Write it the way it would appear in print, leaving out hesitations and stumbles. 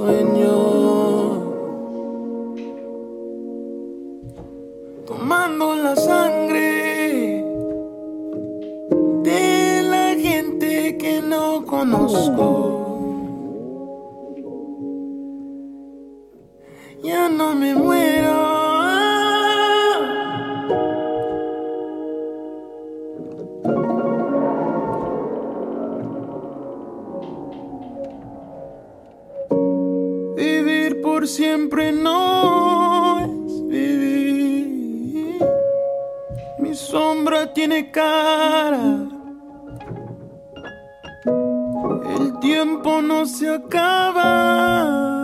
sueños, tomando la sangre de la gente que no conozco. Ya no me muero. Vivir por siempre no es vivir. Mi sombra tiene cara. El tiempo no se acaba.